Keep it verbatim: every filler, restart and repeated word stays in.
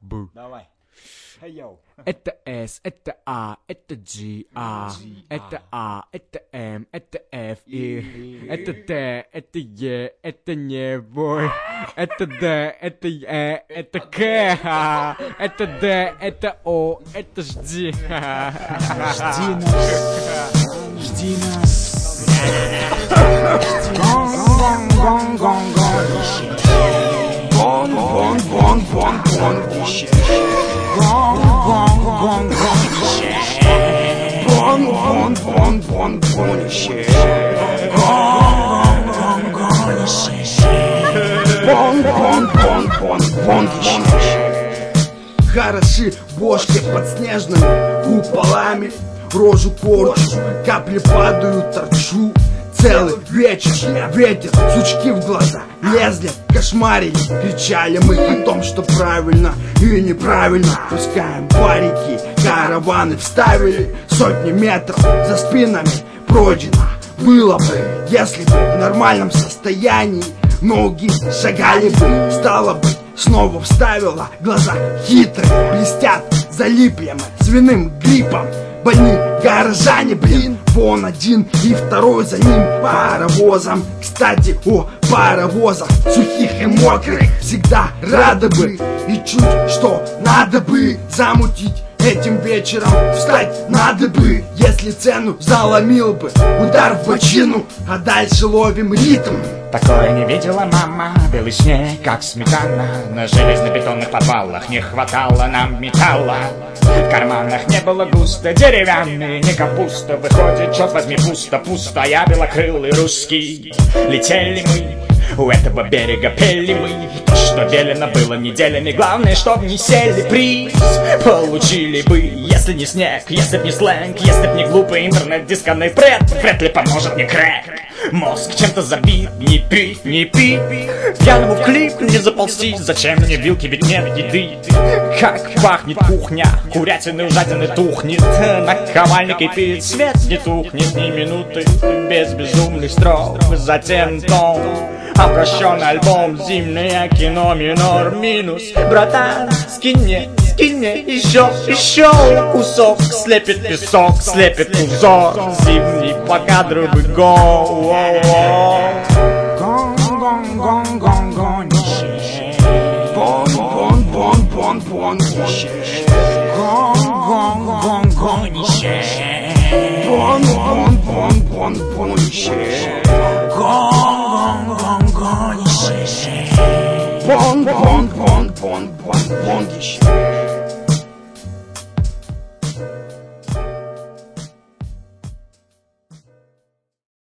Б. Давай. Hey, yo. Это S, это A, это G, A, это A, это M, это F, И, это T, это E, это небо, это D, это E, это К, это D, это O, это жди. Жди нас, жди нас. Гон, гон, гон, гон, гон, гон, гон, гон, гон, гон, гон, гон, гон, гон, гон, гон, гонище, гон, гон, гонище, гон, гон, гон, гон, гонище. Хороши бошки под снежными куполами, рожу корчу, капли падают, торчу. Целый вечер, ветер, сучки в глаза лезли, кошмарили, кричали мы о том, что правильно и неправильно. Пускаем парики, караваны вставили, сотни метров за спинами пройдено. Было бы, если бы в нормальном состоянии ноги шагали бы, стало бы, снова вставила глаза хитрые, блестят, залипли мы свиным гриппом. Больны горожане, блин, вон один и второй за ним паровозом. Кстати, о паровозах, сухих и мокрых, всегда рады бы и чуть что надо бы замутить. Этим вечером встать надо бы, если цену заломил бы удар в бочину, а дальше ловим ритм. Такое не видела мама, белый снег, как сметана. На железно-бетонных подвалах не хватало нам металла. В карманах не было густо, деревянные, не капуста. Выходит, черт возьми, пусто-пусто, я белокрылый русский. Летели мы, у этого берега пели мы то, что велено было неделями. Главное, чтоб не сели, приз получили бы. Если не снег, если б не сленг, если б не глупый интернет-дисконный пред, вряд ли поможет мне крэк. Мозг чем-то забит, не пить, не пить, пьяному в клип не заползти. Зачем мне вилки, ведь нет еды. Как пахнет кухня, курятины, ужатины тухнет. Наковальня кипит, свет не тухнет ни минуты без безумных строк. Затем том обращенный альбом, зимнее кино, минор, минус. Братан, скинь мне, скинь мне еще, еще кусок. Слепит песок, слепит узор, зимний по кадру бы го. Гон, гон, гон, гон, гонище, бон, бон, бон, бон, бон, гонище, гон, гон, гон, гонище, бон, бон, бон, бон, гонище, гон, гон, гон, гонище, бон, бон, бон, бон, бон, гонище.